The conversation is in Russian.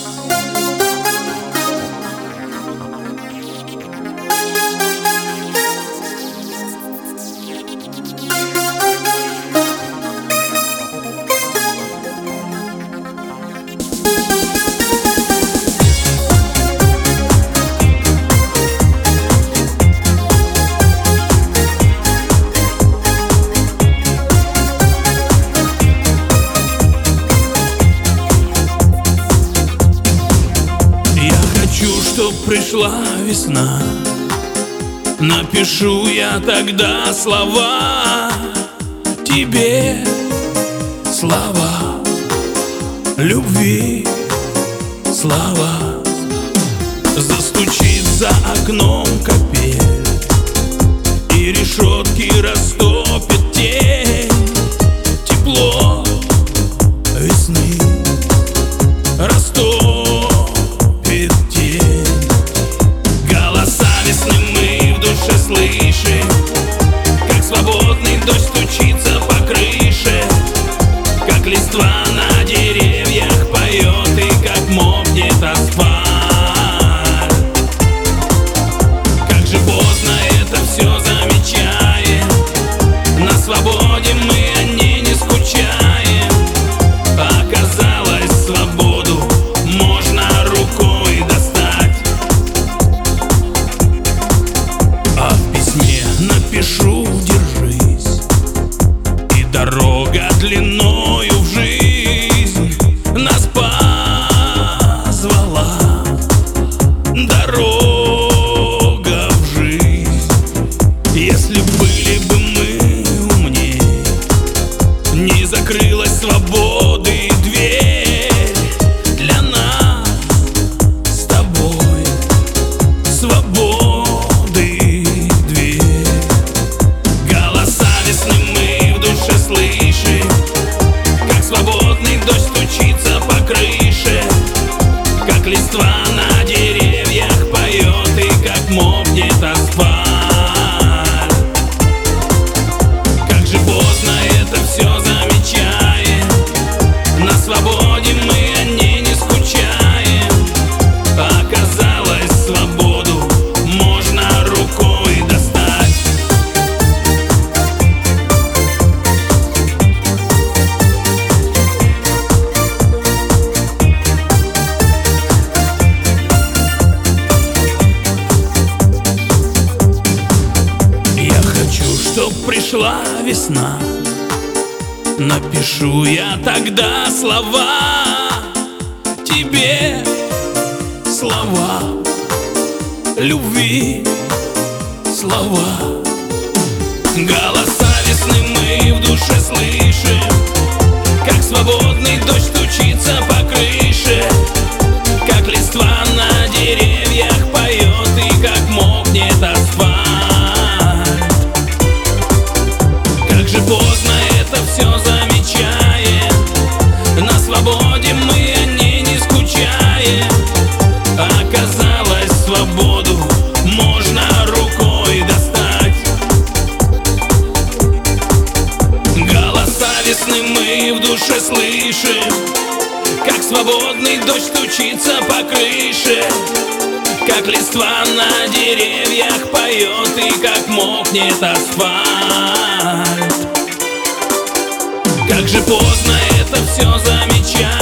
Чтоб пришла весна, напишу я тогда слова тебе, слова любви, слова. Застучит за окном капель, и решетки растопит тень. Тепло весны растопит тень. Слышим, как свободный дождь стучится по крыше, как листва на деревьях поет и как мокнет асфальт. Как же поздно это все замечаем, на свободе мы о ней не скучаем. Оказалось, свободу можно рукой достать. А в письме напишу: держись, и дорога длиною в жизнь нас позвала. Дорога в жизнь. Если были бы мы умней, не закрылась свободы дверь для нас с тобой. Свободы дверь. Голоса весны мы в душе слышим, как свободный дождь стучится по крыше, как листва на деревьях поет и как мокнет асфальт. Как же поздно это все замечаем, на свободе мы о ней не скучаем. Оказалось, свободу можно рукой достать. Я хочу, чтоб пришла весна, напишу я тогда слова тебе, слова любви, слова. Голоса весны мы в душе слышим, как свободный дождь стучится по крыше, как листва на деревьях поет и как мокнет асфальт. Как же поздно это все замечаем, на свободе мы о ней не скучаем. Оказалось, свободу можно рукой достать. Голоса весны мы в душе слышим, как свободный дождь стучится по крыше, как листва на деревьях поет и как мокнет асфальт. Как же поздно это все замечать,